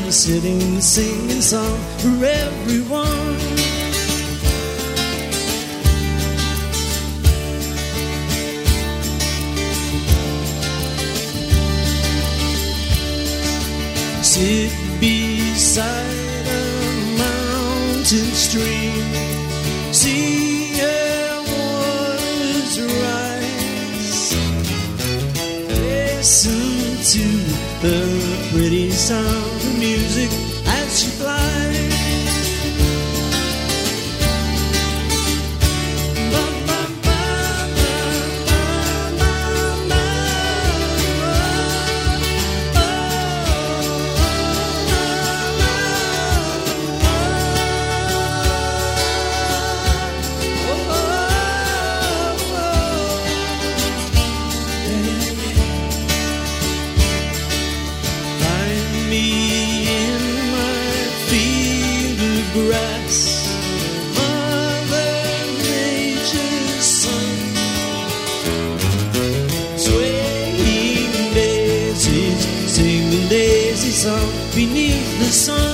sitting singing a song for everyone. Sit beside a mountain stream, see her waters rise, listen to the pretty sound of music as she flies. Grass, Mother Nature's son, swaying daisies, sing the daisy song beneath the sun.